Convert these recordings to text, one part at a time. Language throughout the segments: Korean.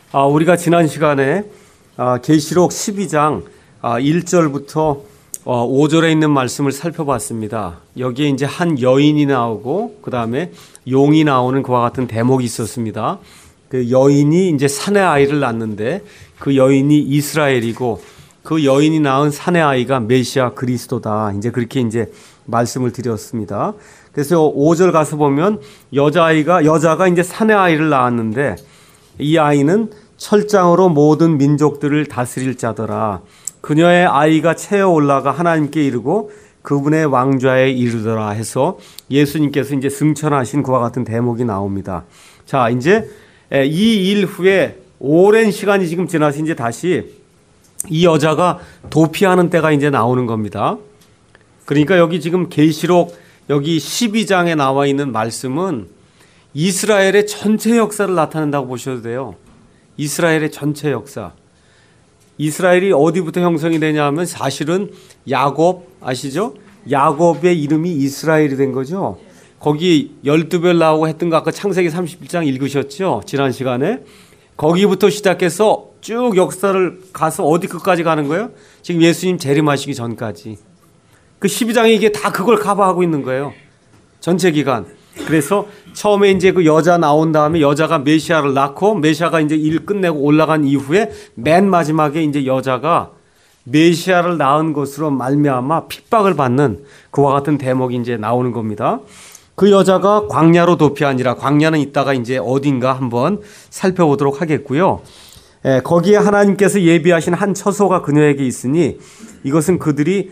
우리가 지난 시간에 계시록 12장 1절부터 5절에 있는 말씀을 살펴봤습니다. 여기에 이제 한 여인이 나오고 그 다음에 용이 나오는 그와 같은 대목이 있었습니다. 그 여인이 이제 산의 아이를 낳는데 그 여인이 이스라엘이고 그 여인이 낳은 산의 아이가 메시아 그리스도다. 이제 그렇게 이제 말씀을 드렸습니다. 그래서 5절 가서 보면 여자가 이제 산의 아이를 낳았는데 이 아이는 철장으로 모든 민족들을 다스릴 자더라. 그녀의 아이가 채어 올라가 하나님께 이르고 그분의 왕좌에 이르더라 해서 예수님께서 이제 승천하신 그와 같은 대목이 나옵니다. 자, 이제 이 일 후에 오랜 시간이 지금 지나서 이제 다시 이 여자가 도피하는 때가 이제 나오는 겁니다. 그러니까 여기 지금 계시록 여기 12장에 나와 있는 말씀은 이스라엘의 전체 역사를 나타낸다고 보셔도 돼요. 이스라엘의 전체 역사. 이스라엘이 어디부터 형성이 되냐 하면 사실은 야곱 아시죠? 야곱의 이름이 이스라엘이 된 거죠. 거기 12별 나오고 했던 거 아까 창세기 31장 읽으셨죠? 지난 시간에. 거기부터 시작해서 쭉 역사를 가서 어디 끝까지 가는 거예요? 지금 예수님 재림하시기 전까지. 그 12장에 이게 다 그걸 커버하고 있는 거예요. 전체 기간. 그래서 처음에 이제 그 여자 나온 다음에 여자가 메시아를 낳고 메시아가 이제 일 끝내고 올라간 이후에 맨 마지막에 이제 여자가 메시아를 낳은 것으로 말미암아 핍박을 받는 그와 같은 대목이 이제 나오는 겁니다. 그 여자가 광야로 도피하니라. 광야는 이따가 이제 어딘가 한번 살펴보도록 하겠고요. 거기에 하나님께서 예비하신 한 처소가 그녀에게 있으니 이것은 그들이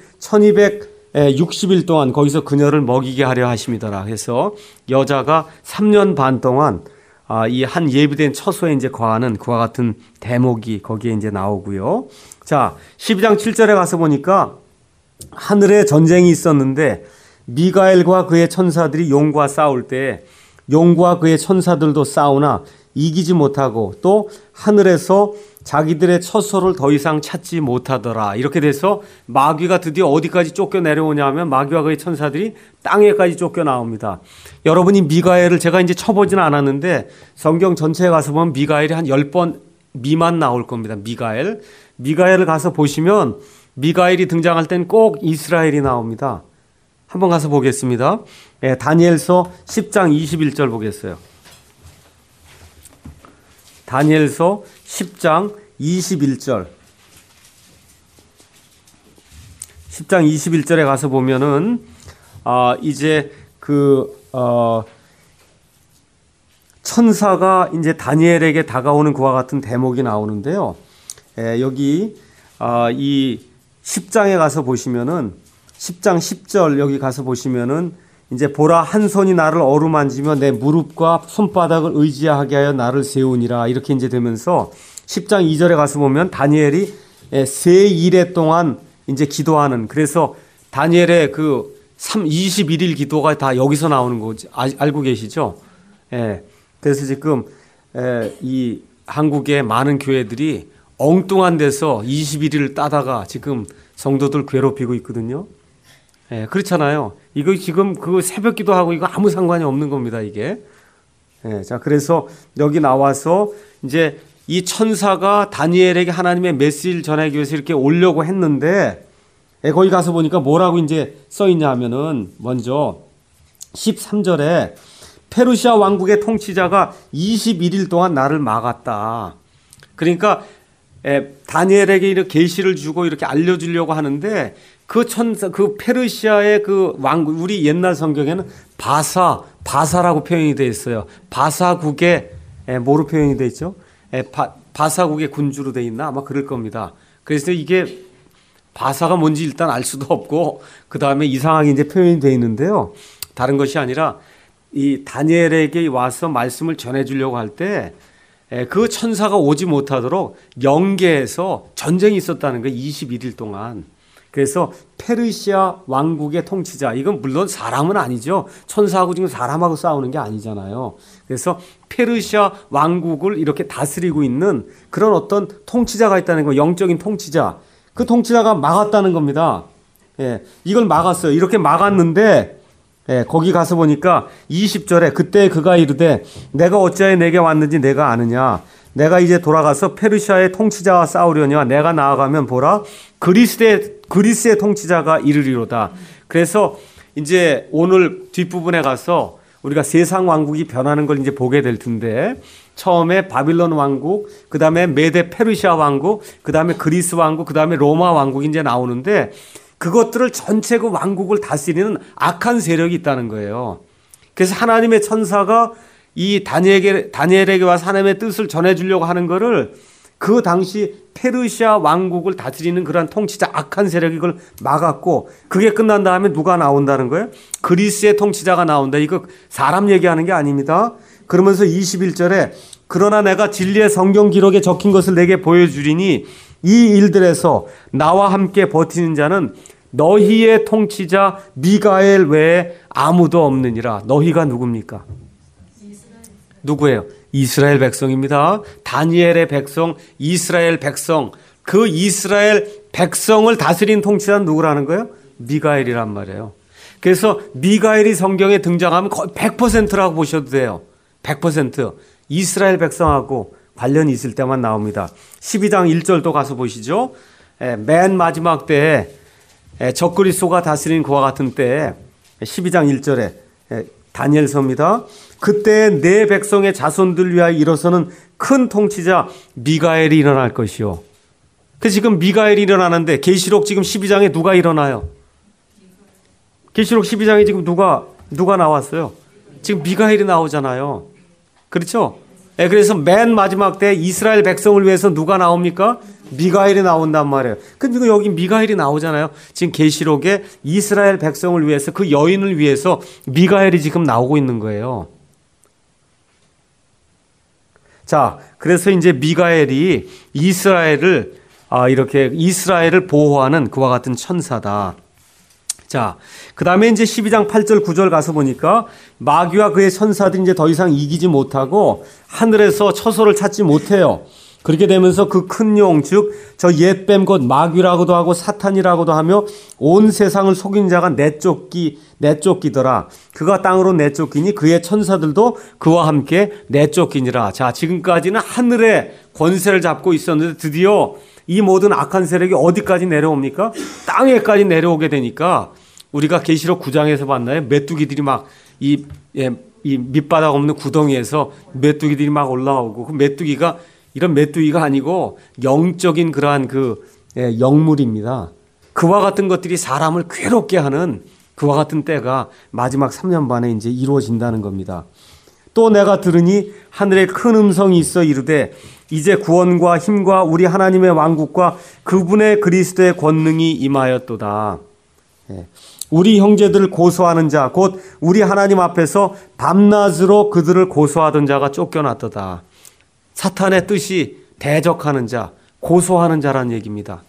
1260일 동안 거기서 그녀를 먹이게 하려 하심이더라. 해서 여자가 3년 반 동안 이 한 예비된 처소에 이제 거하는 그와 같은 대목이 거기에 이제 나오고요. 자, 12장 7절에 가서 보니까 하늘에 전쟁이 있었는데 미가엘과 그의 천사들이 용과 싸울 때 용과 그의 천사들도 싸우나 이기지 못하고 또 하늘에서 자기들의 처소를 더 이상 찾지 못하더라. 이렇게 돼서 마귀가 드디어 어디까지 쫓겨 내려오냐 하면 마귀와 그의 천사들이 땅에까지 쫓겨 나옵니다. 여러분이 미가엘을 제가 이제 쳐보지는 않았는데 성경 전체에 가서 보면 미가엘이 한 10번 미만 나올 겁니다. 미가엘을 가서 보시면 미가엘이 등장할 땐 꼭 이스라엘이 나옵니다. 한번 가서 보겠습니다. 다니엘서 10장 21절 보겠어요. 다니엘서 10장 21절. 10장 21절에 가서 보면은 이제 천사가 이제 다니엘에게 다가오는 그와 같은 대목이 나오는데요. 여기 이 10장에 가서 보시면은 10장 10절 여기 가서 보시면은 이제 보라 한 손이 나를 어루만지며 내 무릎과 손바닥을 의지하게 하여 나를 세우니라. 이렇게 이제 되면서 10장 2절에 가서 보면 다니엘이 세 일해 동안 이제 기도하는, 그래서 다니엘의 그 21일 기도가 다 여기서 나오는 거지. 알고 계시죠? 그래서 지금 이 한국의 많은 교회들이 엉뚱한 데서 21일을 따다가 지금 성도들 괴롭히고 있거든요. 그렇잖아요. 이거 지금 그 새벽 기도하고 이거 아무 상관이 없는 겁니다, 이게. 자, 그래서 여기 나와서 이제 이 천사가 다니엘에게 하나님의 메시지를 전하기 위해서 이렇게 오려고 했는데, 거기 가서 보니까 뭐라고 이제 써 있냐 하면은, 먼저 13절에 페르시아 왕국의 통치자가 21일 동안 나를 막았다. 그러니까 다니엘에게 이렇게 계시를 주고 이렇게 알려주려고 하는데 그 천사, 그 페르시아의 그 왕국, 우리 옛날 성경에는 바사라고 표현이 되어 있어요. 바사국의 뭐로 표현이 되어 있죠? 바사국의 군주로 되어 있나? 아마 그럴 겁니다. 그래서 이게 바사가 뭔지 일단 알 수도 없고 그 다음에 이상하게 이제 표현이 되어 있는데요. 다른 것이 아니라 이 다니엘에게 와서 말씀을 전해주려고 할 때 그 천사가 오지 못하도록 영계에서 전쟁이 있었다는 거예요. 21일 동안. 그래서 페르시아 왕국의 통치자, 이건 물론 사람은 아니죠. 천사하고 지금 사람하고 싸우는 게 아니잖아요. 그래서 페르시아 왕국을 이렇게 다스리고 있는 그런 어떤 통치자가 있다는 거, 영적인 통치자. 그 통치자가 막았다는 겁니다. 이걸 막았어요. 이렇게 막았는데 거기 가서 보니까 20절에 그때 그가 이르되 내가 어찌하여 내게 왔는지 내가 아느냐. 내가 이제 돌아가서 페르시아의 통치자와 싸우려니와 내가 나아가면 보라 그리스의 통치자가 이르리로다. 그래서 이제 오늘 뒷부분에 가서 우리가 세상 왕국이 변하는 걸 이제 보게 될 텐데, 처음에 바빌론 왕국, 그 다음에 메데 페르시아 왕국, 그 다음에 그리스 왕국, 그 다음에 로마 왕국이 이제 나오는데, 그것들을 전체 그 왕국을 다스리는 악한 세력이 있다는 거예요. 그래서 하나님의 천사가 이 다니엘에게 와서 하나님의 뜻을 전해주려고 하는 거를 그 당시 페르시아 왕국을 다스리는 그러한 통치자 악한 세력이 그걸 막았고, 그게 끝난 다음에 누가 나온다는 거예요? 그리스의 통치자가 나온다. 이거 사람 얘기하는 게 아닙니다. 그러면서 21절에 그러나 내가 진리의 성경 기록에 적힌 것을 내게 보여주리니 이 일들에서 나와 함께 버티는 자는 너희의 통치자 미가엘 외에 아무도 없느니라. 너희가 누굽니까? 누구예요? 이스라엘 백성입니다. 다니엘의 백성, 이스라엘 백성. 그 이스라엘 백성을 다스린 통치자는 누구라는 거예요? 미가엘이란 말이에요. 그래서 미가엘이 성경에 등장하면 거의 100%라고 보셔도 돼요. 100%. 이스라엘 백성하고 관련이 있을 때만 나옵니다. 12장 1절도 가서 보시죠. 맨 마지막 때에 적그리스도가 다스린 그와 같은 때에 12장 1절에 다니엘서입니다. 그때 내 백성의 자손들 위하여 일어서는 큰 통치자 미가엘이 일어날 것이요. 그 지금 미가엘이 일어나는데 계시록 지금 12장에 누가 일어나요? 계시록 12장에 지금 누가 나왔어요? 지금 미가엘이 나오잖아요. 그렇죠? 그래서 맨 마지막 때 이스라엘 백성을 위해서 누가 나옵니까? 미가엘이 나온단 말이에요. 근데 여기 미가엘이 나오잖아요. 지금 계시록에 이스라엘 백성을 위해서, 그 여인을 위해서 미가엘이 지금 나오고 있는 거예요. 자, 그래서 이제 미가엘이 이스라엘을 보호하는 그와 같은 천사다. 자, 그 다음에 이제 12장 8절 9절 가서 보니까 마귀와 그의 천사들이 이제 더 이상 이기지 못하고 하늘에서 처소를 찾지 못해요. 그렇게 되면서 그 큰 용, 즉 저 옛뱀 곧 마귀라고도 하고 사탄이라고도 하며 온 세상을 속인 자가 내쫓기더라. 그가 땅으로 내쫓기니 그의 천사들도 그와 함께 내쫓기니라. 자, 지금까지는 하늘의 권세를 잡고 있었는데 드디어 이 모든 악한 세력이 어디까지 내려옵니까? 땅에까지 내려오게 되니까 우리가 계시록 9장에서 봤나요? 메뚜기들이 막 이 밑바닥 없는 구덩이에서 메뚜기들이 막 올라오고, 그 메뚜기가 이런 메뚜기가 아니고 영적인 그러한 영물입니다. 그와 같은 것들이 사람을 괴롭게 하는 그와 같은 때가 마지막 3년 반에 이제 이루어진다는 겁니다. 또 내가 들으니 하늘에 큰 음성이 있어 이르되 이제 구원과 힘과 우리 하나님의 왕국과 그분의 그리스도의 권능이 임하였도다. 우리 형제들을 고소하는 자, 곧 우리 하나님 앞에서 밤낮으로 그들을 고소하던 자가 쫓겨났도다. 사탄의 뜻이 대적하는 자, 고소하는 자라는 얘기입니다.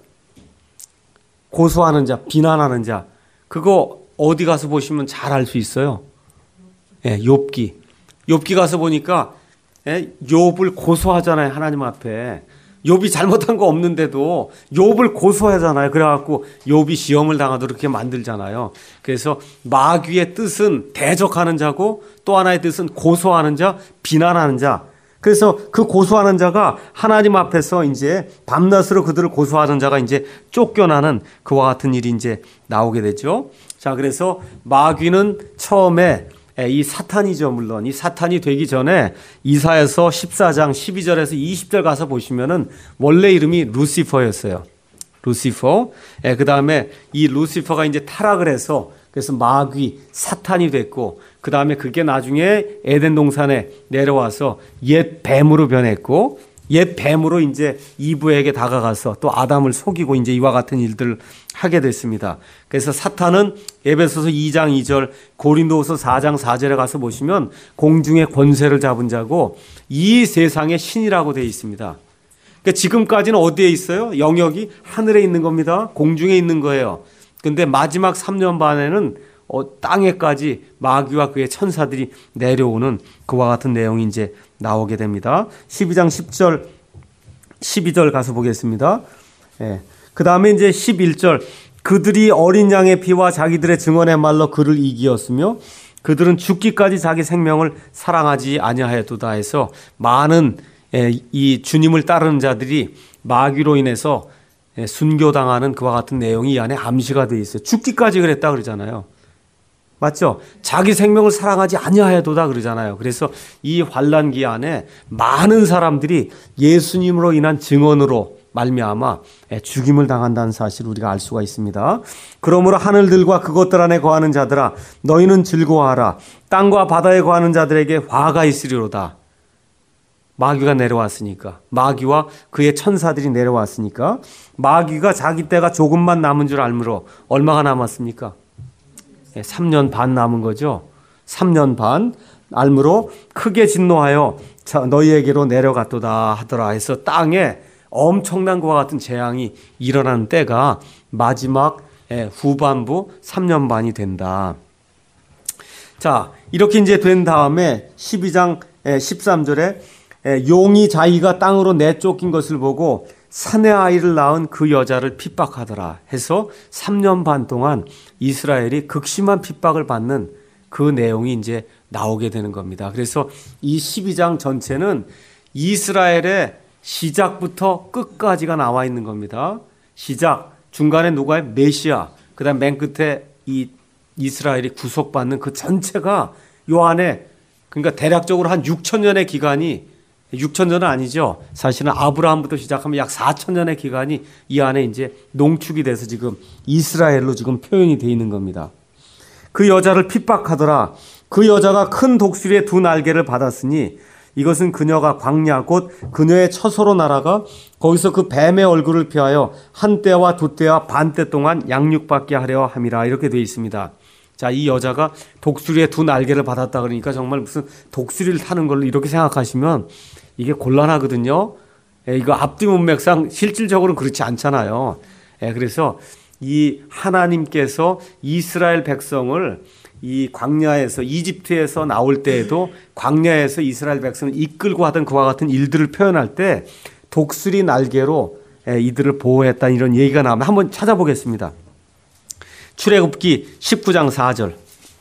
고소하는 자, 비난하는 자. 그거 어디 가서 보시면 잘 알 수 있어요. 욥기. 욥기 가서 보니까 욥을 고소하잖아요, 하나님 앞에. 욥이 잘못한 거 없는데도 욥을 고소하잖아요. 그래갖고 욥이 시험을 당하도록 이렇게 만들잖아요. 그래서 마귀의 뜻은 대적하는 자고 또 하나의 뜻은 고소하는 자, 비난하는 자. 그래서 그 고소하는 자가 하나님 앞에서 이제 밤낮으로 그들을 고소하는 자가 이제 쫓겨나는 그와 같은 일이 이제 나오게 되죠. 자, 그래서 마귀는 처음에 이 사탄이죠. 물론 이 사탄이 되기 전에 이사야서 14장 12절에서 20절 가서 보시면은 원래 이름이 루시퍼였어요. 루시퍼. 그 다음에 이 루시퍼가 이제 타락을 해서 그래서 마귀, 사탄이 됐고, 그 다음에 그게 나중에 에덴 동산에 내려와서 옛 뱀으로 변했고, 옛 뱀으로 이제 이브에게 다가가서 또 아담을 속이고 이제 이와 같은 일들을 하게 됐습니다. 그래서 사탄은 에베소서 2장 2절, 고린도후서 4장 4절에 가서 보시면 공중의 권세를 잡은 자고 이 세상의 신이라고 되어 있습니다. 그러니까 지금까지는 어디에 있어요? 영역이 하늘에 있는 겁니다. 공중에 있는 거예요. 근데 마지막 3년 반에는 땅에까지 마귀와 그의 천사들이 내려오는 그와 같은 내용이 이제 나오게 됩니다. 12장 10절, 12절 가서 보겠습니다. 그 다음에 이제 11절. 그들이 어린 양의 피와 자기들의 증언의 말로 그를 이기었으며 그들은 죽기까지 자기 생명을 사랑하지 아니하였도다 해서 많은 이 주님을 따르는 자들이 마귀로 인해서 순교당하는 그와 같은 내용이 이 안에 암시가 되어 있어요. 죽기까지 그랬다 그러잖아요. 맞죠? 자기 생명을 사랑하지 아니하여도다 그러잖아요. 그래서 이 환난기 안에 많은 사람들이 예수님으로 인한 증언으로 말미암아 죽임을 당한다는 사실을 우리가 알 수가 있습니다. 그러므로 하늘들과 그것들 안에 거하는 자들아 너희는 즐거워하라. 땅과 바다에 거하는 자들에게 화가 있으리로다. 마귀가 내려왔으니까, 마귀와 그의 천사들이 내려왔으니까, 마귀가 자기 때가 조금만 남은 줄 알므로 얼마가 남았습니까? 3년 반 남은 거죠. 3년 반 알므로 크게 진노하여 너희에게로 내려갔도다 하더라 해서 땅에 엄청난 것과 같은 재앙이 일어나는 때가 마지막 후반부 3년 반이 된다. 자, 이렇게 이제 된 다음에 12장 13절에 용이 자기가 땅으로 내쫓긴 것을 보고 사내 아이를 낳은 그 여자를 핍박하더라 해서 3년 반 동안 이스라엘이 극심한 핍박을 받는 그 내용이 이제 나오게 되는 겁니다. 그래서 이 12장 전체는 이스라엘의 시작부터 끝까지가 나와 있는 겁니다. 시작, 중간에 누가의 메시아, 그 다음 맨 끝에 이 이스라엘이 구속받는 그 전체가 요 안에, 그러니까 대략적으로 한 6,000년의 기간이, 6,000년은 아니죠. 사실은 아브라함부터 시작하면 약 4,000년의 기간이 이 안에 이제 농축이 돼서 지금 이스라엘로 지금 표현이 되어 있는 겁니다. 그 여자를 핍박하더라. 그 여자가 큰 독수리의 2날개를 받았으니 이것은 그녀가 광야 곧 그녀의 처소로 날아가 거기서 그 뱀의 얼굴을 피하여 한 때와 2때와 반 때 동안 양육받게 하려 함이라 이렇게 되어 있습니다. 자, 이 여자가 독수리의 2날개를 받았다 그러니까 정말 무슨 독수리를 타는 걸로 이렇게 생각하시면 이게 곤란하거든요. 이거 앞뒤 문맥상 실질적으로는 그렇지 않잖아요. 그래서 이 하나님께서 이스라엘 백성을 이 광야에서 이집트에서 나올 때에도 광야에서 이스라엘 백성을 이끌고 하던 그와 같은 일들을 표현할 때 독수리 날개로 이들을 보호했다는 이런 얘기가 나오면 한번 찾아보겠습니다. 출애굽기 19장 4절.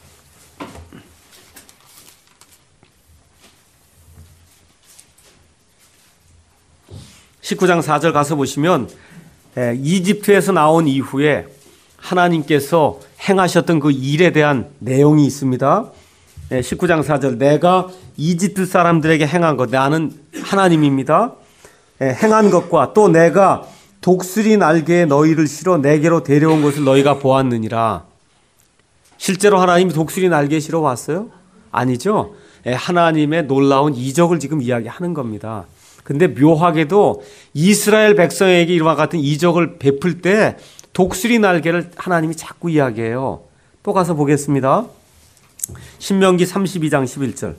(19장 4절) 가서 보시면 이집트에서 나온 이후에 하나님께서 행하셨던 그 일에 대한 내용이 있습니다. 19장 4절. 내가 이집트 사람들에게 행한 것, 나는 하나님입니다. 행한 것과 또 내가 독수리 날개에 너희를 실어 내게로 데려온 것을 너희가 보았느니라. 실제로 하나님이 독수리 날개에 실어 왔어요? 아니죠. 하나님의 놀라운 이적을 지금 이야기하는 겁니다. 근데 묘하게도 이스라엘 백성에게 이와 같은 이적을 베풀 때 독수리 날개를 하나님이 자꾸 이야기해요. 또 가서 보겠습니다. 신명기 32장 11절.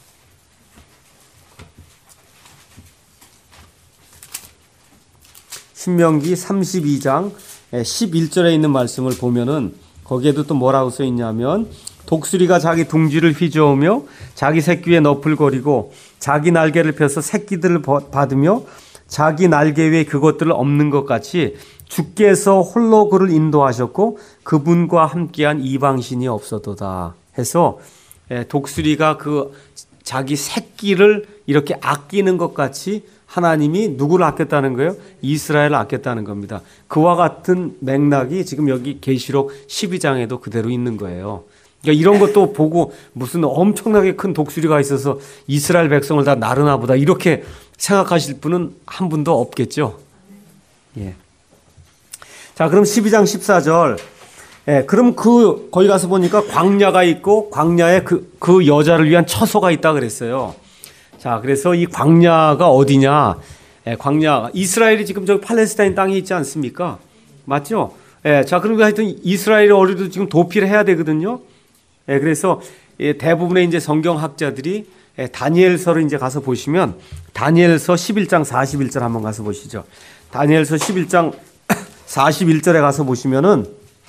신명기 32장 11절에 있는 말씀을 보면은 거기에도 또 뭐라고 써 있냐면 독수리가 자기 둥지를 휘저으며 자기 새끼 위에 너풀거리고 자기 날개를 펴서 새끼들을 받으며 자기 날개 위에 그것들을 엎는 것 같이 주께서 홀로 그를 인도하셨고 그분과 함께한 이방신이 없어도다 해서 독수리가 그 자기 새끼를 이렇게 아끼는 것 같이 하나님이 누구를 아꼈다는 거예요? 이스라엘을 아꼈다는 겁니다. 그와 같은 맥락이 지금 여기 계시록 12장에도 그대로 있는 거예요. 그러니까 이런 것도 보고 무슨 엄청나게 큰 독수리가 있어서 이스라엘 백성을 다 나르나 보다 이렇게 생각하실 분은 한 분도 없겠죠. 예. 자, 그럼 12장 14절. 그럼 거기 가서 보니까 광야가 있고 광야에 그 여자를 위한 처소가 있다 그랬어요. 자, 그래서 이 광야가 어디냐? 광야, 이스라엘이 지금 저기 팔레스타인 땅에 있지 않습니까? 맞죠? 자, 그럼 하여튼 이스라엘의 어리도 지금 도피를 해야 되거든요. 그래서 대부분의 이제 성경학자들이 다니엘서를 이제 가서 보시면 다니엘서 11장 41절 한번 가서 보시죠. 다니엘서 11장 41절에 가서 보시면은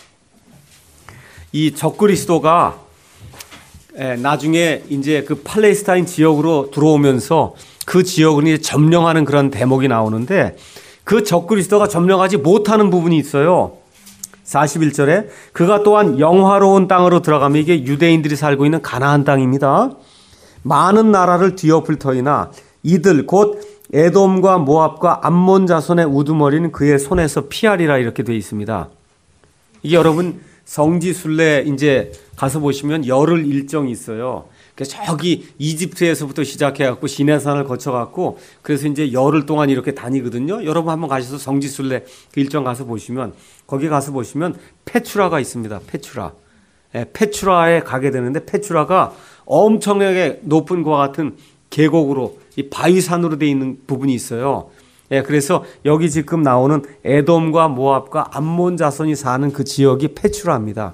이 적그리스도가 나중에 이제 그 팔레스타인 지역으로 들어오면서 그 지역을 이제 점령하는 그런 대목이 나오는데 그 적그리스도가 점령하지 못하는 부분이 있어요. 41절에 그가 또한 영화로운 땅으로 들어가면 이게 유대인들이 살고 있는 가나안 땅입니다. 많은 나라를 뒤엎을 터이나 이들 곧 에돔과 모압과 암몬 자손의 우두머리는 그의 손에서 피하리라 이렇게 되어 있습니다. 이게 여러분 성지순례 이제 가서 보시면 열흘 일정이 있어요. 저기 이집트에서부터 시작해갖고 시내산을 거쳐갖고 그래서 이제 열흘 동안 이렇게 다니거든요. 여러분 한번 가셔서 성지순례 그 일정 가서 보시면 거기 가서 보시면 페추라가 있습니다. 페추라. 페추라에 가게 되는데 페추라가 엄청나게 높은 것과 같은 계곡으로 이 바위산으로 되어 있는 부분이 있어요. 그래서 여기 지금 나오는 에돔과 모압과 암몬 자손이 사는 그 지역이 페추라입니다.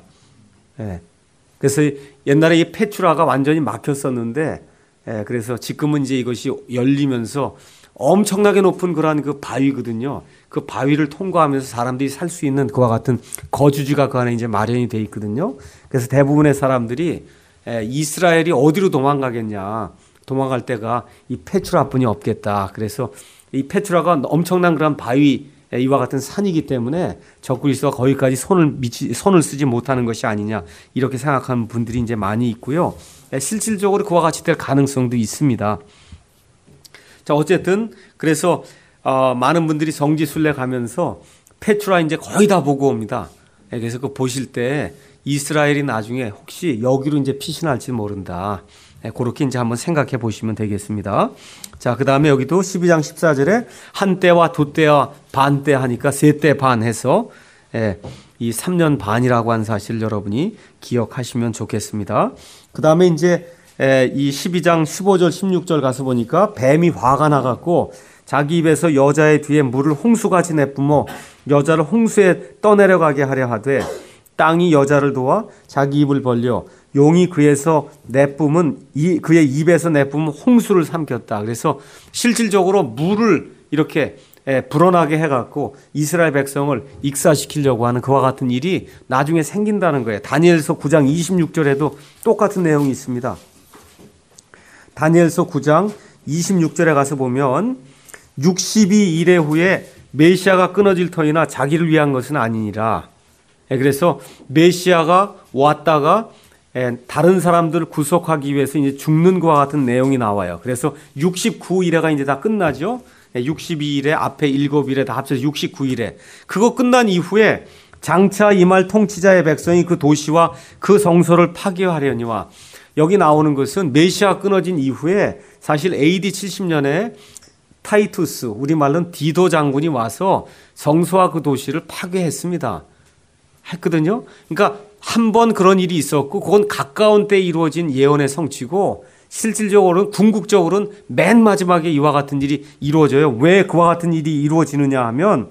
그래서 옛날에 이 페추라가 완전히 막혔었는데, 그래서 지금은 이제 이것이 열리면서 엄청나게 높은 그러한 그 바위거든요. 그 바위를 통과하면서 사람들이 살 수 있는 그와 같은 거주지가 그 안에 이제 마련이 돼 있거든요. 그래서 대부분의 사람들이 이스라엘이 어디로 도망가겠냐. 도망갈 데가 이 페추라뿐이 없겠다. 그래서 이 페추라가 엄청난 그런 바위 이와 같은 산이기 때문에 적그리스도가 거기까지 손을 쓰지 못하는 것이 아니냐 이렇게 생각하는 분들이 이제 많이 있고요. 실질적으로 그와 같이 될 가능성도 있습니다. 자, 어쨌든 그래서 많은 분들이 성지순례 가면서 페추라 이제 거의 다 보고 옵니다. 그래서 그 보실 때 이스라엘이 나중에 혹시 여기로 이제 피신할지 모른다. 그렇게 이제 한번 생각해 보시면 되겠습니다. 자, 그 다음에 여기도 12장 14절에 한때와 두때와 반때 하니까 세때 반 해서 이 3년 반이라고 한 사실 여러분이 기억하시면 좋겠습니다. 그 다음에 이제 이 12장 15절 16절 가서 보니까 뱀이 화가 나갖고 자기 입에서 여자의 뒤에 물을 홍수같이 내뿜어 여자를 홍수에 떠내려가게 하려 하되 땅이 여자를 도와 자기 입을 벌려 용이 그에서 내뿜은 그의 입에서 내뿜은 홍수를 삼켰다. 그래서 실질적으로 물을 이렇게 불어나게 해갖고 이스라엘 백성을 익사시키려고 하는 그와 같은 일이 나중에 생긴다는 거예요. 다니엘서 9장 26절에도 똑같은 내용이 있습니다. 다니엘서 9장 26절에 가서 보면 62일의 후에 메시아가 끊어질 터이나 자기를 위한 것은 아니니라. 그래서 메시아가 왔다가 다른 사람들을 구속하기 위해서 이제 죽는 것과 같은 내용이 나와요. 그래서 69일에가 이제 다 끝나죠. 62일에 앞에 7일에 다 합쳐서 69일에. 그거 끝난 이후에 장차 임할 통치자의 백성이 그 도시와 그 성소를 파괴하려니와. 여기 나오는 것은 메시아 끊어진 이후에 사실 AD 70년에 타이투스, 우리말로는 디도 장군이 와서 성소와 그 도시를 파괴했습니다. 했거든요. 그러니까 한 번 그런 일이 있었고 그건 가까운 때에 이루어진 예언의 성취고 실질적으로는 궁극적으로는 맨 마지막에 이와 같은 일이 이루어져요. 왜 그와 같은 일이 이루어지느냐 하면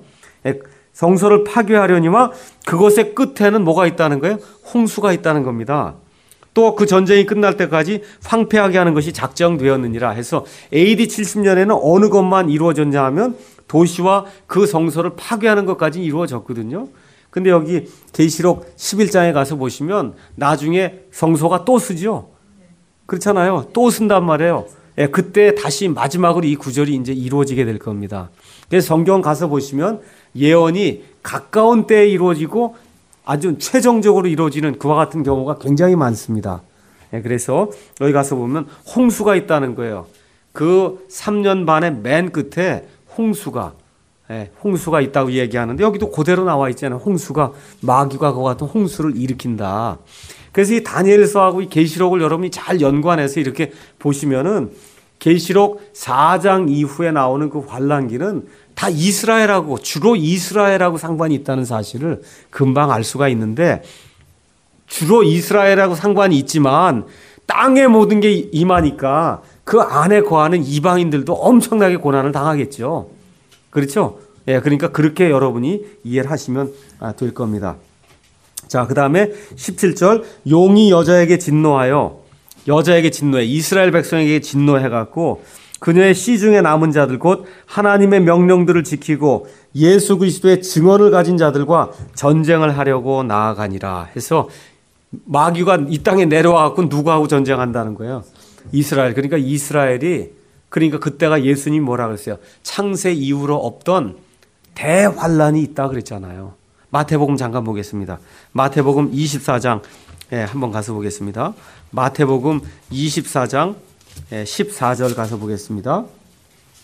성소를 파괴하려니와 그것의 끝에는 뭐가 있다는 거예요? 홍수가 있다는 겁니다. 또 그 전쟁이 끝날 때까지 황폐하게 하는 것이 작정되었느니라 해서 AD 70년에는 어느 것만 이루어졌냐 하면 도시와 그 성소를 파괴하는 것까지 이루어졌거든요. 근데 여기 계시록 11장에 가서 보시면 나중에 성소가 또 쓰죠. 그렇잖아요. 또 쓴단 말이에요. 그때 다시 마지막으로 이 구절이 이제 이루어지게 될 겁니다. 그래서 성경 가서 보시면 예언이 가까운 때에 이루어지고 아주 최종적으로 이루어지는 그와 같은 경우가 굉장히 많습니다. 그래서 여기 가서 보면 홍수가 있다는 거예요. 그 3년 반의 맨 끝에 홍수가 있다고 얘기하는데 여기도 그대로 나와 있잖아요. 홍수가 마귀가 그와 같은 홍수를 일으킨다. 그래서 이 다니엘서하고 이 계시록을 여러분이 잘 연관해서 이렇게 보시면은 계시록 4장 이후에 나오는 그 환란기는 다 이스라엘하고 주로 이스라엘하고 상관이 있다는 사실을 금방 알 수가 있는데 주로 이스라엘하고 상관이 있지만 땅의 모든 게 임하니까 그 안에 거하는 이방인들도 엄청나게 고난을 당하겠죠. 그렇죠? 그러니까 그렇게 여러분이 이해를 하시면 될 겁니다. 자, 그 다음에 17절 용이 여자에게 진노해 이스라엘 백성에게 진노해갖고 그녀의 시중에 남은 자들 곧 하나님의 명령들을 지키고 예수 그리스도의 증언을 가진 자들과 전쟁을 하려고 나아가니라 해서 마귀가 이 땅에 내려와갖고 누구하고 전쟁한다는 거예요? 이스라엘. 그러니까 이스라엘이 그러니까 그때가 예수님 뭐라 그랬어요? 창세 이후로 없던 대환란이 있다 그랬잖아요. 마태복음 잠깐 보겠습니다. 마태복음 24장 한번 가서 보겠습니다. 마태복음 24장 14절 가서 보겠습니다.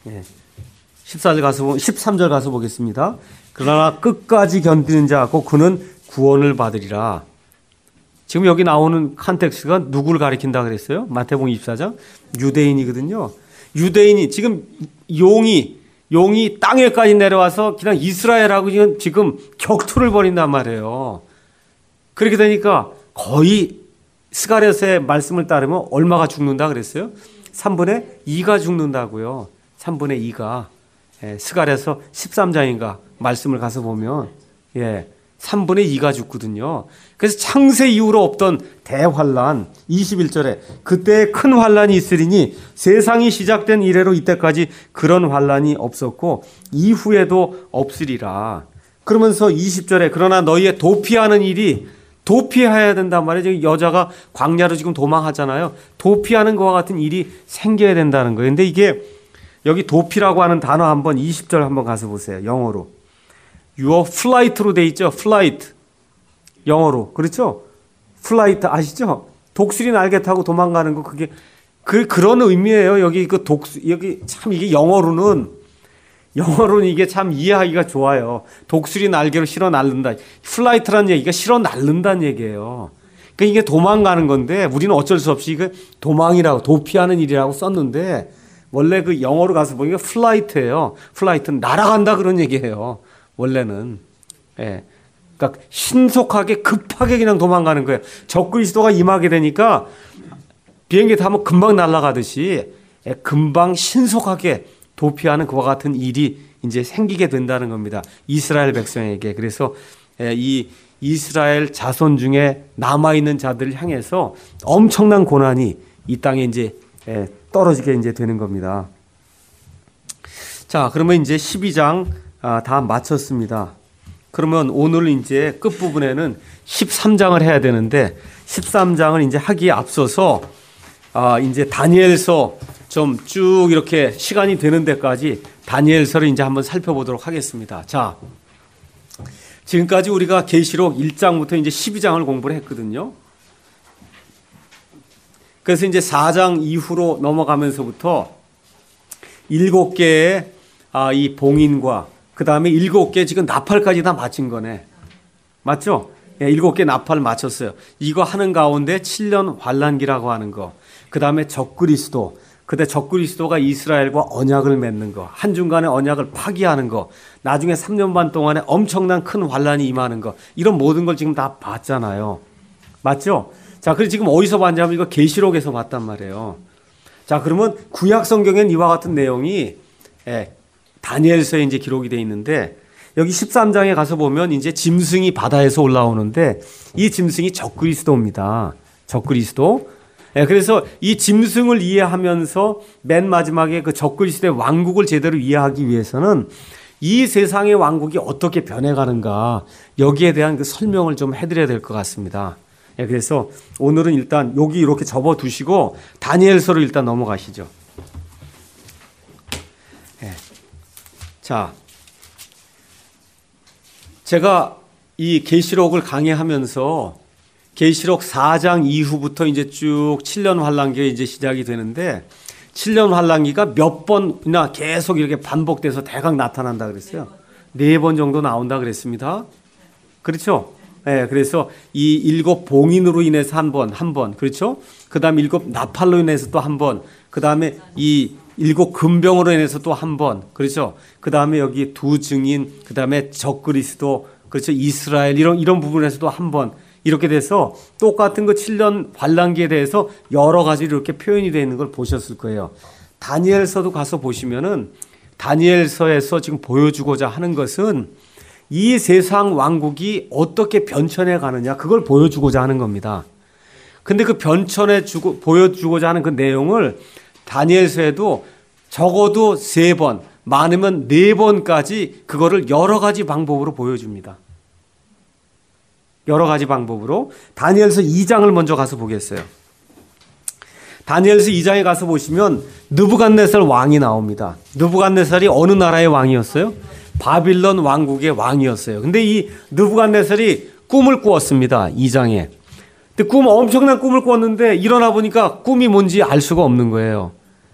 예. 13절 가서 보겠습니다. 그러나 끝까지 견디는 자고 그는 구원을 받으리라. 지금 여기 나오는 컨텍스트가 누구를 가리킨다 그랬어요? 마태복음 24장 유대인이거든요. 유대인이 지금 용이 땅에까지 내려와서 그냥 이스라엘하고 지금 격투를 벌인단 말이에요. 그렇게 되니까 거의 스가랴서의 말씀을 따르면 얼마가 죽는다 그랬어요? 3분의 2가 죽는다고요. 3분의 2가. 스가랴서 13장인가 말씀을 가서 보면 3분의 2가 죽거든요. 그래서 창세 이후로 없던 대환란 21절에 그때 큰 환란이 있으리니 세상이 시작된 이래로 이때까지 그런 환란이 없었고 이후에도 없으리라. 그러면서 20절에 그러나 너희의 도피하는 일이 도피해야 된단 말이에요. 지금 여자가 광야로 지금 도망하잖아요. 도피하는 것과 같은 일이 생겨야 된다는 거예요. 근데 이게 여기 도피라고 하는 단어 한번 20절 한번 가서 보세요. 영어로. Your flight로 돼 있죠. flight. 영어로. 그렇죠? flight 아시죠? 독수리 날개 타고 도망가는 거 그게 그런 의미예요. 여기 여기 참 이게 영어로는 이게 참 이해하기가 좋아요. 독수리 날개로 실어 날른다. 플라이트라는 얘기가 실어 날른다는 얘기예요. 그러니까 이게 도망가는 건데 우리는 어쩔 수 없이 이거 도망이라고 도피하는 일이라고 썼는데 원래 그 영어로 가서 보니까 플라이트예요. 플라이트는 날아간다 그런 얘기예요. 원래는. 그러니까 신속하게 급하게 그냥 도망가는 거예요. 적그리스도가 임하게 되니까 비행기 타면 금방 날아가듯이 금방 신속하게 도피하는 그와 같은 일이 이제 생기게 된다는 겁니다. 이스라엘 백성에게. 그래서 이 이스라엘 자손 중에 남아있는 자들을 향해서 엄청난 고난이 이 땅에 이제 떨어지게 이제 되는 겁니다. 자, 그러면 이제 12장 다 마쳤습니다. 그러면 오늘 이제 끝부분에는 13장을 해야 되는데 13장을 이제 하기에 앞서서 이제 다니엘서 좀 쭉 이렇게 시간이 되는 데까지 다니엘서를 이제 한번 살펴보도록 하겠습니다. 자, 지금까지 우리가 계시록 1장부터 이제 12장을 공부를 했거든요. 그래서 이제 4장 이후로 넘어가면서부터 7개의 이 봉인과 그 다음에 7개 지금 나팔까지 다 마친 거네. 맞죠? 7개 나팔 마쳤어요. 이거 하는 가운데 7년 환란기라고 하는 거. 그 다음에 적그리스도. 그때 적그리스도가 이스라엘과 언약을 맺는 거. 한중간에 언약을 파기하는 거. 나중에 3년 반 동안에 엄청난 큰 환란이 임하는 거. 이런 모든 걸 지금 다 봤잖아요. 맞죠? 자, 그래서 지금 어디서 봤냐면 이거 계시록에서 봤단 말이에요. 자, 그러면 구약 성경엔 이와 같은 내용이 다니엘서에 이제 기록이 되어 있는데 여기 13장에 가서 보면 이제 짐승이 바다에서 올라오는데 이 짐승이 적그리스도입니다. 적그리스도. 그래서 이 짐승을 이해하면서 맨 마지막에 그 적그리스도의 왕국을 제대로 이해하기 위해서는 이 세상의 왕국이 어떻게 변해가는가 여기에 대한 그 설명을 좀 해드려야 될 것 같습니다. 그래서 오늘은 일단 여기 이렇게 접어두시고 다니엘서로 일단 넘어가시죠. 자, 제가 이 계시록을 강의하면서 계시록 4장 이후부터 이제 쭉 7년 환란기가 이제 시작이 되는데 7년 환란기가 몇 번이나 계속 이렇게 반복돼서 대강 나타난다 그랬어요. 4번 정도 나온다 그랬습니다. 그렇죠? 그래서 이 7 봉인으로 인해서 한 번, 그렇죠? 그 다음에 7 나팔로 인해서 또 한 번, 그 다음에 이 7 금병으로 인해서 또 한 번, 그렇죠? 그 다음에 여기 2 증인, 그 다음에 적그리스도, 그렇죠? 이스라엘, 이런 부분에서도 한 번, 이렇게 돼서 똑같은 그 7년 환란기에 대해서 여러 가지로 이렇게 표현이 되어 있는 걸 보셨을 거예요. 다니엘서도 가서 보시면은 다니엘서에서 지금 보여주고자 하는 것은 이 세상 왕국이 어떻게 변천해 가느냐 그걸 보여주고자 하는 겁니다. 근데 그 보여주고자 하는 그 내용을 다니엘서에도 적어도 3번, 많으면 4번까지 그거를 여러 가지 방법으로 보여줍니다. 여러 가지 방법으로. 다니엘서 2장을 먼저 가서 보겠어요. 다니엘서 2장에 가서 보시면 느부갓네살 왕이 나옵니다. 느부갓네살이 어느 나라의 왕이었어요? 바빌론 왕국의 왕이었어요. 근데 이 느부갓네살이 꿈을 꾸었습니다. 2장에. 근데 엄청난 꿈을 꿨는데 일어나 보니까 꿈이 뭔지 알 수가 없는 거예요.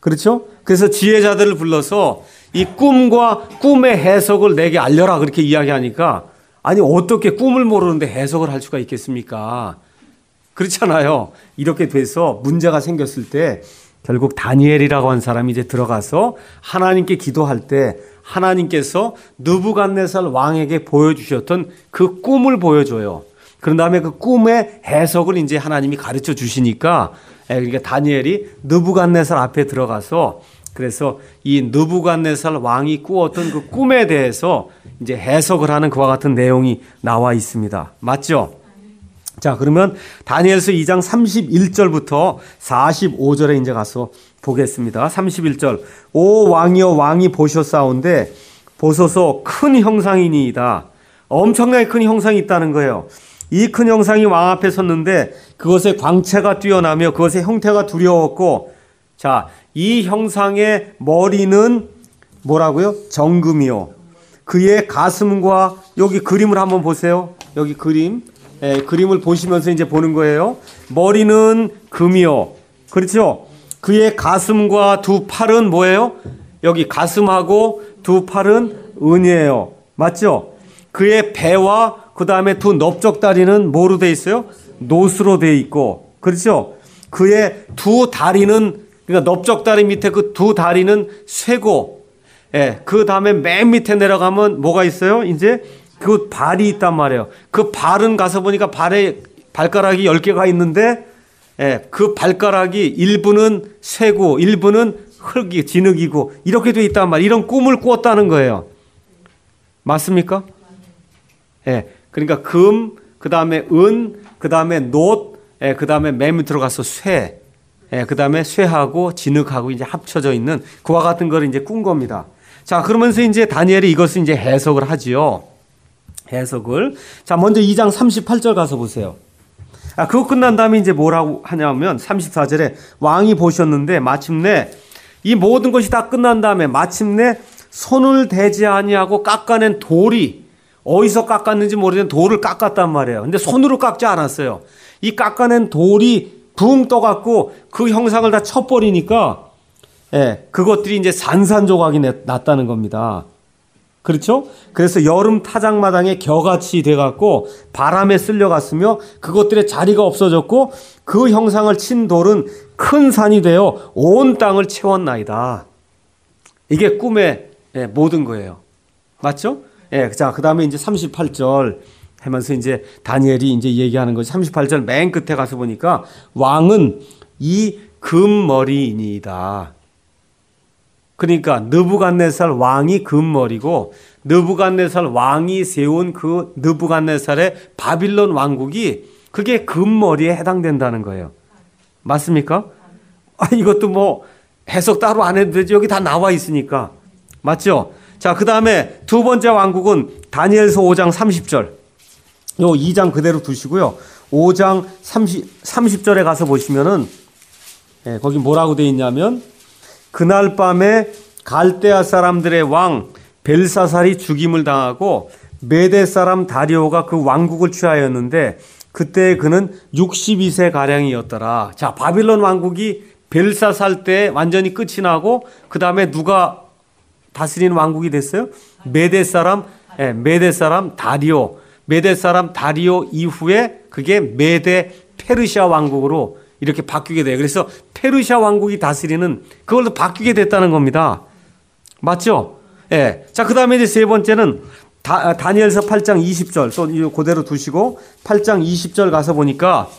그렇죠? 그래서 지혜자들을 불러서 이 꿈과 꿈의 해석을 내게 알려라 그렇게 이야기하니까 아니 어떻게 꿈을 모르는데 해석을 할 수가 있겠습니까? 그렇잖아요. 이렇게 돼서 문제가 생겼을 때 결국 다니엘이라고 한 사람이 이제 들어가서 하나님께 기도할 때 하나님께서 느부갓네살 왕에게 보여주셨던 그 꿈을 보여줘요. 그런 다음에 그 꿈의 해석을 이제 하나님이 가르쳐 주시니까 그러니까 다니엘이 느부갓네살 앞에 들어가서 그래서 이 느부갓네살 왕이 꾸었던 그 꿈에 대해서 이제 해석을 하는 그와 같은 내용이 나와 있습니다. 맞죠? 자, 그러면 다니엘서 2장 31절부터 45절에 이제 가서 보겠습니다. 31절. 오 왕이여 왕이 보셨사온데 보소서 큰 형상이니이다. 엄청나게 큰 형상이 있다는 거예요. 이 큰 형상이 왕 앞에 섰는데 그것의 광채가 뛰어나며 그것의 형태가 두려웠고 자, 이 형상의 머리는 뭐라고요? 정금이요. 그의 가슴과 여기 그림을 한번 보세요. 여기 그림. 그림을 보시면서 이제 보는 거예요. 머리는 금이요. 그렇죠? 그의 가슴과 두 팔은 뭐예요? 여기 가슴하고 두 팔은 은이에요. 맞죠? 그의 배와 그 다음에 두 넓적다리는 뭐로 돼 있어요? 노스로 돼 있고. 그렇죠? 그의 두 다리는 그러니까 넓적다리 밑에 그 두 다리는 쇠고 그 다음에 맨 밑에 내려가면 뭐가 있어요? 이제 그 발이 있단 말이에요. 그 발은 가서 보니까 발에 발가락이 10개가 있는데 그 발가락이 일부는 쇠고 일부는 흙이 진흙이고 이렇게 돼 있단 말이에요. 이런 꿈을 꾸었다는 거예요. 맞습니까? 그러니까 금, 그 다음에 은, 그 다음에 놋, 그 다음에 맨 밑으로 가서 쇠, 그 다음에 쇠하고 진흙하고 이제 합쳐져 있는 그와 같은 걸 이제 꾼 겁니다. 자, 그러면서 이제 다니엘이 이것을 이제 해석을 하지요. 해석을. 자, 먼저 2장 38절 가서 보세요. 그거 끝난 다음에 이제 뭐라고 하냐면 34절에 왕이 보셨는데 마침내 이 모든 것이 다 끝난 다음에 마침내 손을 대지 아니하고 깎아낸 돌이 어디서 깎았는지 모르겠는데 돌을 깎았단 말이에요. 근데 손으로 깎지 않았어요. 이 깎아낸 돌이 붕 떠갖고 그 형상을 다 쳐버리니까 그것들이 이제 산산조각이 났다는 겁니다. 그렇죠? 그래서 여름 타작마당에 겨같이 돼갖고 바람에 쓸려갔으며 그것들의 자리가 없어졌고 그 형상을 친 돌은 큰 산이 되어 온 땅을 채웠나이다. 이게 꿈의 모든 거예요. 맞죠? 자, 그 다음에 이제 38절 하면서 이제 다니엘이 이제 얘기하는 거지. 38절 맨 끝에 가서 보니까 왕은 이 금머리이니이다. 그러니까 느부갓네살 왕이 금머리고 느부갓네살 왕이 세운 그 느부갓네살의 바빌론 왕국이 그게 금머리에 해당된다는 거예요. 맞습니까? 이것도 뭐 해석 따로 안 해도 되지. 여기 다 나와 있으니까. 맞죠? 자, 그 다음에 두 번째 왕국은 다니엘서 5장 30절. 요 2장 그대로 두시고요. 5장 30절에 가서 보시면은 거기 뭐라고 돼 있냐면 그날 밤에 갈대아 사람들의 왕 벨사살이 죽임을 당하고 메대 사람 다리오가 그 왕국을 취하였는데 그때 그는 62세 가량이었더라. 자, 바빌론 왕국이 벨사살 때 완전히 끝이 나고 그 다음에 누가 다스리는 왕국이 됐어요? 메대 사람 다리오. 메대 사람 다리오 이후에 그게 메대 페르시아 왕국으로 이렇게 바뀌게 돼요. 그래서 페르시아 왕국이 다스리는 그걸로 바뀌게 됐다는 겁니다. 맞죠? 자, 그 다음에 이제 세 번째는 다니엘서 8장 20절. 또 이거 그대로 두시고 8장 20절 가서 보니까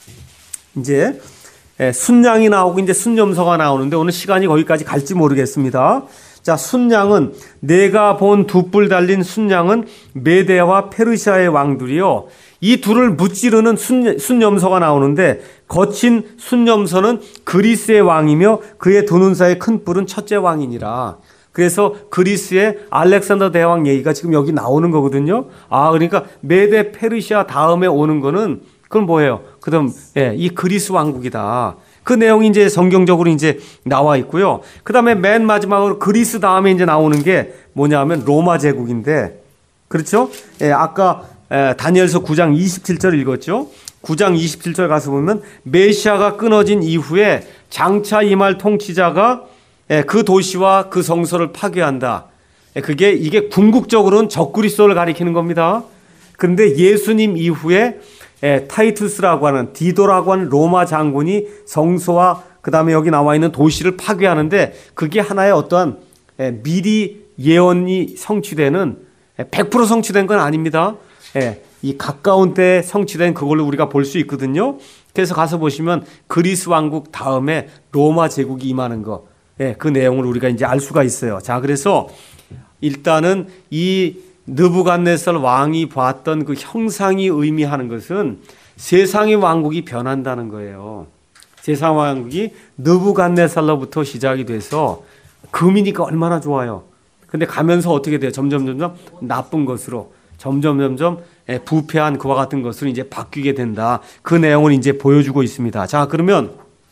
이제 순양이 나오고 이제 순념서가 나오는데 오늘 시간이 거기까지 갈지 모르겠습니다. 자, 순양은 내가 본 두 뿔 달린 순양은 메대와 페르시아의 왕들이요. 이 둘을 무찌르는 순념서가 나오는데 거친 순념서는 그리스의 왕이며 그의 두 눈 사이의 큰 뿔은 첫째 왕이니라. 그래서 그리스의 알렉산더 대왕 얘기가 지금 여기 나오는 거거든요. 그러니까 메대 페르시아 다음에 오는 거는 그건 뭐예요? 그다음 이 그리스 왕국이다. 그 내용이 이제 성경적으로 이제 나와 있고요. 그다음에 맨 마지막으로 그리스 다음에 이제 나오는 게 뭐냐면 로마 제국인데, 그렇죠? 아까 다니엘서 9장 27절 읽었죠? 9장 27절 가서 보면 메시아가 끊어진 이후에 장차 임할 통치자가 그 도시와 그 성소를 파괴한다. 이게 궁극적으로는 적그리스도를 가리키는 겁니다. 그런데 예수님 이후에 타이투스라고 하는 디도라고 하는 로마 장군이 성소와 그 다음에 여기 나와 있는 도시를 파괴하는데 그게 하나의 어떠한 미리 예언이 성취되는 100% 성취된 건 아닙니다. 이 가까운 때에 성취된 그걸로 우리가 볼 수 있거든요. 그래서 가서 보시면 그리스 왕국 다음에 로마 제국이 임하는 거, 그 내용을 우리가 이제 알 수가 있어요. 자, 그래서 일단은 이 느부갓네살 왕이 봤던 그 형상이 의미하는 것은 세상의 왕국이 변한다는 거예요. 세상 왕국이 느부갓네살로부터 시작이 돼서 금이니까 얼마나 좋아요. 근데 가면서 어떻게 돼요? 점점 나쁜 것으로 점점 부패한 그와 같은 것으로 이제 바뀌게 된다. 그 내용을 이제 보여주고 있습니다. 자, 그러면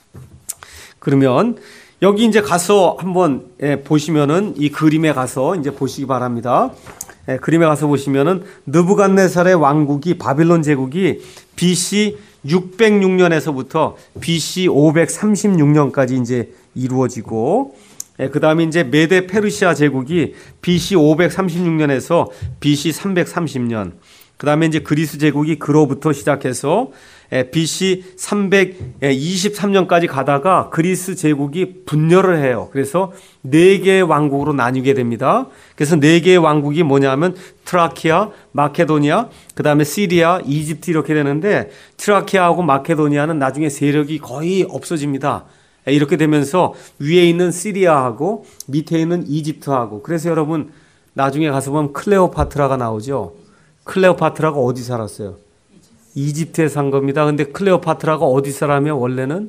여기 이제 가서 한번 보시면은 이 그림에 가서 이제 보시기 바랍니다. 그림에 가서 보시면은 느부갓네살의 왕국이 바빌론 제국이 BC 606년에서부터 BC 536년까지 이제 이루어지고 그 다음에 이제 메데 페르시아 제국이 BC 536년에서 BC 330년, 그 다음에 이제 그리스 제국이 그로부터 시작해서 BC 323년까지 가다가 그리스 제국이 분열을 해요. 그래서 4개의 왕국으로 나뉘게 됩니다. 그래서 4개의 왕국이 뭐냐면 트라키아, 마케도니아, 그 다음에 시리아, 이집트 이렇게 되는데 트라키아하고 마케도니아는 나중에 세력이 거의 없어집니다. 이렇게 되면서 위에 있는 시리아하고 밑에 있는 이집트하고, 그래서 여러분 나중에 가서 보면 클레오파트라가 나오죠. 클레오파트라가 어디 살았어요? 이집트에 산 겁니다. 근데 클레오파트라가 어디 사람이에요? 원래는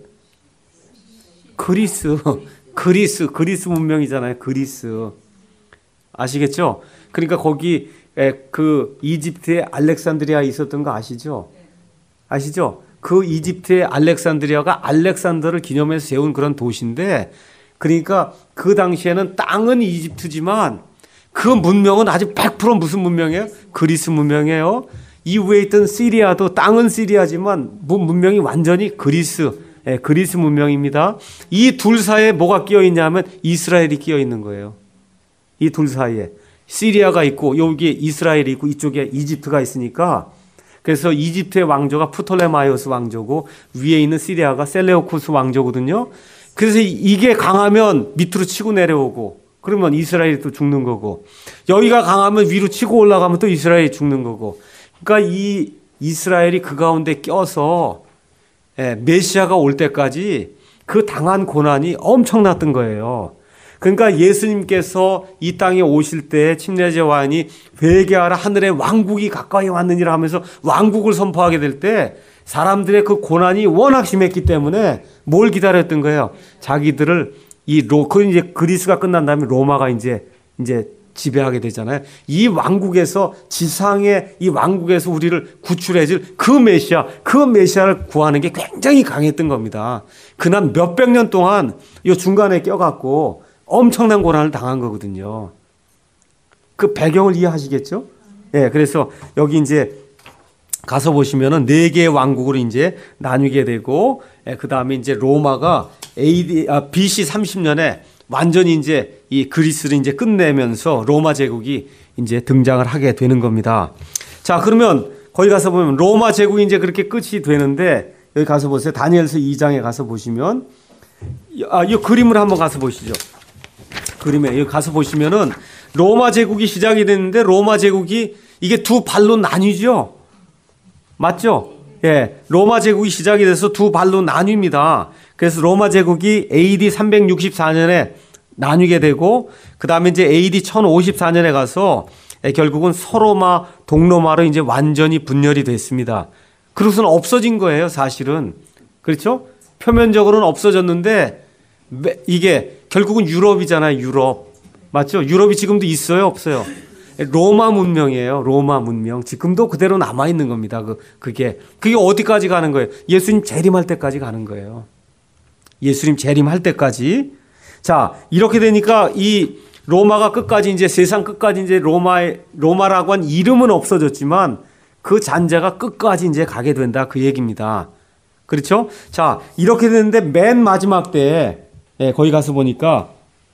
그리스 문명이잖아요. 그리스. 아시겠죠? 그러니까 거기 그 이집트에 알렉산드리아에 있었던 거 아시죠? 아시죠? 그 이집트의 알렉산드리아가 알렉산더를 기념해서 세운 그런 도시인데, 그러니까 그 당시에는 땅은 이집트지만 그 문명은 아주 100% 무슨 문명이에요? 그리스 문명이에요. 이후에 있던 시리아도 땅은 시리아지만 문명이 완전히 그리스 문명입니다. 이 둘 사이에 뭐가 끼어 있냐면 이스라엘이 끼어 있는 거예요. 이 둘 사이에 시리아가 있고 여기에 이스라엘이 있고 이쪽에 이집트가 있으니까, 그래서 이집트의 왕조가 프톨레마이오스 왕조고 위에 있는 시리아가 셀레오쿠스 왕조거든요. 그래서 이게 강하면 밑으로 치고 내려오고, 그러면 이스라엘이 또 죽는 거고, 여기가 강하면 위로 치고 올라가면 또 이스라엘이 죽는 거고. 그러니까 이 이스라엘이 그 가운데 껴서 메시아가 올 때까지 그 당한 고난이 엄청났던 거예요. 그러니까 예수님께서 이 땅에 오실 때 침례제 요한이 회개하라, 하늘의 왕국이 가까이 왔느니라 하면서 왕국을 선포하게 될 때 사람들의 그 고난이 워낙 심했기 때문에 뭘 기다렸던 거예요? 자기들을 이제 그리스가 끝난 다음에 로마가 이제 지배하게 되잖아요. 이 왕국에서, 지상의 이 왕국에서 우리를 구출해줄 그 메시아를 구하는 게 굉장히 강했던 겁니다. 그날 몇백 년 동안 이 중간에 껴갖고 엄청난 고난을 당한 거거든요. 그 배경을 이해하시겠죠? 그래서 여기 이제 가서 보시면은 4개의 왕국으로 이제 나뉘게 되고, 그 다음에 이제 로마가 BC 30년에 완전히 이제 이 그리스를 이제 끝내면서 로마 제국이 이제 등장을 하게 되는 겁니다. 자, 그러면 거기 가서 보면 로마 제국이 이제 그렇게 끝이 되는데, 여기 가서 보세요. 다니엘서 2장에 가서 보시면, 이 그림을 한번 가서 보시죠. 그림에 여기 가서 보시면은 로마 제국이 시작이 됐는데 로마 제국이 이게 두 발로 나뉘죠. 맞죠? 로마 제국이 시작이 돼서 두 발로 나뉩니다. 그래서 로마 제국이 AD 364년에 나뉘게 되고, 그 다음에 이제 AD 1054년에 가서 결국은 서로마, 동로마로 이제 완전히 분열이 됐습니다. 그것은 없어진 거예요, 사실은. 그렇죠? 표면적으로는 없어졌는데, 이게 결국은 유럽이잖아요, 유럽. 맞죠? 유럽이 지금도 있어요, 없어요? 로마 문명이에요. 로마 문명. 지금도 그대로 남아있는 겁니다. 그게 어디까지 가는 거예요? 예수님 재림할 때까지 가는 거예요. 예수님 재림할 때까지. 자, 이렇게 되니까 이 로마가 끝까지 이제 세상 끝까지 이제 로마라고 한 이름은 없어졌지만 그 잔재가 끝까지 이제 가게 된다. 그 얘기입니다. 그렇죠? 자, 이렇게 되는데 맨 마지막 때에 거기 가서 보니까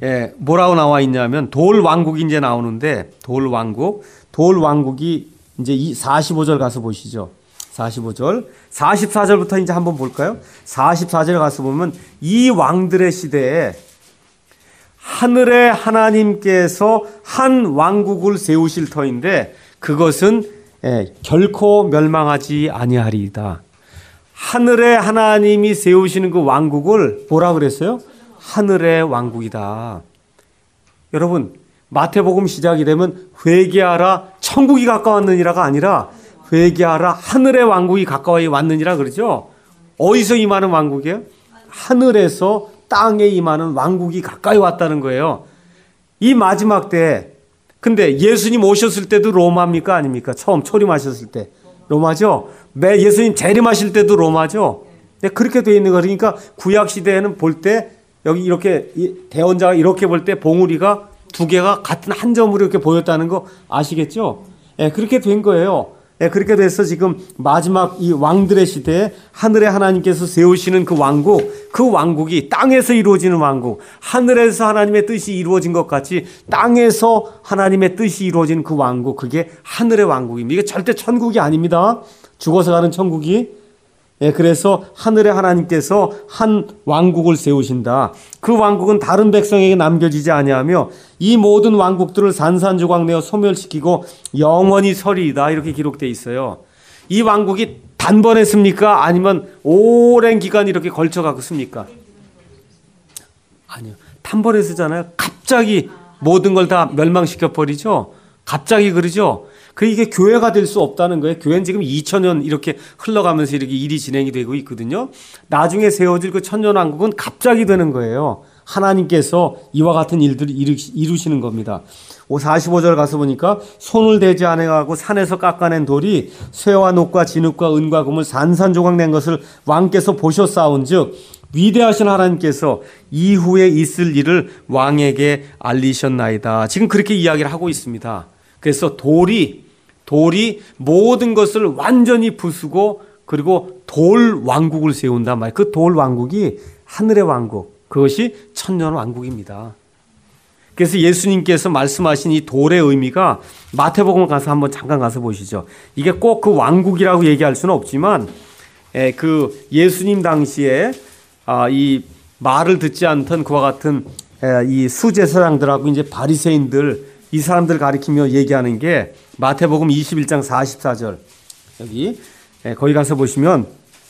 뭐라고 나와 있냐면 돌 왕국이 이제 나오는데 돌 왕국이 이제 45절 가서 보시죠. 45절, 44절부터 이제 한번 볼까요? 44절 가서 보면 이 왕들의 시대에 하늘의 하나님께서 한 왕국을 세우실 터인데 그것은 결코 멸망하지 아니하리이다. 하늘의 하나님이 세우시는 그 왕국을 뭐라 그랬어요? 하늘의 왕국이다. 여러분, 마태복음 시작이 되면 회개하라 천국이 가까웠느니라가 아니라 회개하라 하늘의 왕국이 가까이 왔느니라 그러죠. 어디서 임하는 왕국이에요? 하늘에서 땅에 임하는 왕국이 가까이 왔다는 거예요. 이 마지막 때에 근데 예수님 오셨을 때도 로마입니까? 아닙니까? 처음 초림하셨을 때 로마죠. 예수님 재림하실 때도 로마죠. 네, 그렇게 돼 있는 거. 그러니까 구약 시대에는 볼 때 여기 이렇게 대언자가 이렇게 볼 때 봉우리가 두 개가 같은 한 점으로 이렇게 보였다는 거 아시겠죠? 네, 그렇게 된 거예요. 네, 그렇게 돼서 지금 마지막 이 왕들의 시대에 하늘의 하나님께서 세우시는 그 왕국이 땅에서 이루어지는 왕국, 하늘에서 하나님의 뜻이 이루어진 것 같이 땅에서 하나님의 뜻이 이루어진 그 왕국, 그게 하늘의 왕국입니다. 이게 절대 천국이 아닙니다. 죽어서 가는 천국이. 그래서 하늘의 하나님께서 한 왕국을 세우신다. 그 왕국은 다른 백성에게 남겨지지 아니하며 이 모든 왕국들을 산산조각 내어 소멸시키고 영원히 서리이다. 이렇게 기록되어 있어요. 이 왕국이 단번에 씁니까? 아니면 오랜 기간 이렇게 걸쳐가고 씁니까? 아니요. 단번에 쓰잖아요. 갑자기 모든 걸 다 멸망시켜버리죠. 갑자기 그러죠. 이게 교회가 될 수 없다는 거예요. 교회는 지금 2000년 이렇게 흘러가면서 이렇게 일이 진행이 되고 있거든요. 나중에 세워질 그 천년왕국은 갑자기 되는 거예요. 하나님께서 이와 같은 일들을 이루시는 겁니다. 45절 가서 보니까 손을 대지 않아가고 산에서 깎아낸 돌이 쇠와 녹과 진흙과 은과 금을 산산조각 낸 것을 왕께서 보셨사온즉 위대하신 하나님께서 이후에 있을 일을 왕에게 알리셨나이다. 지금 그렇게 이야기를 하고 있습니다. 그래서 돌이 모든 것을 완전히 부수고 그리고 돌 왕국을 세운단 말이에요. 그 돌 왕국이 하늘의 왕국, 그것이 천년 왕국입니다. 그래서 예수님께서 말씀하신 이 돌의 의미가 마태복음 가서 한번 잠깐 가서 보시죠. 이게 꼭 그 왕국이라고 얘기할 수는 없지만 그 예수님 당시에 이 말을 듣지 않던 그와 같은 이 수제사장들하고 이제 바리새인들 이 사람들 가리키며 얘기하는 게 마태복음 21장 44절 여기 거기 가서 보시면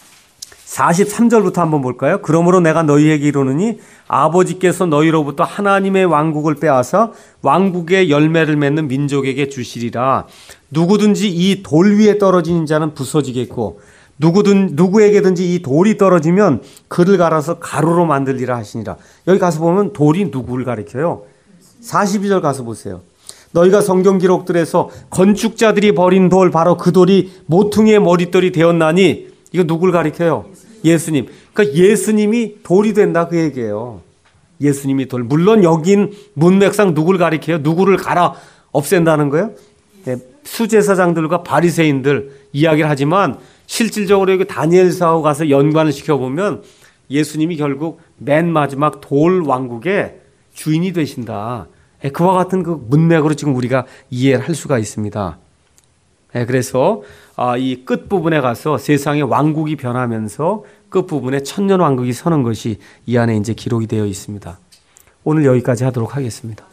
43절부터 한번 볼까요? 그러므로 내가 너희에게 이르노니 아버지께서 너희로부터 하나님의 왕국을 빼앗아 왕국의 열매를 맺는 민족에게 주시리라. 누구든지 이 돌 위에 떨어지는 자는 부서지겠고 누구에게든지 이 돌이 떨어지면 그를 갈아서 가루로 만들리라 하시니라. 여기 가서 보면 돌이 누구를 가리켜요? 42절 가서 보세요. 너희가 성경 기록들에서 건축자들이 버린 돌 바로 그 돌이 모퉁이의 머릿돌이 되었나니 이거 누굴 가리켜요? 예수님. 그러니까 예수님이 돌이 된다 그 얘기예요. 예수님이 돌. 물론 여긴 문맥상 누굴 가리켜요? 누구를 갈아 없앤다는 거예요? 수제사장들과 바리새인들 이야기를 하지만 실질적으로 여기 다니엘서하고 가서 연관을 시켜보면 예수님이 결국 맨 마지막 돌 왕국의 주인이 되신다. 그와 같은 그 문맥으로 지금 우리가 이해를 할 수가 있습니다. 그래서 이 끝부분에 가서 세상의 왕국이 변하면서 끝부분에 천년 왕국이 서는 것이 이 안에 이제 기록이 되어 있습니다. 오늘 여기까지 하도록 하겠습니다.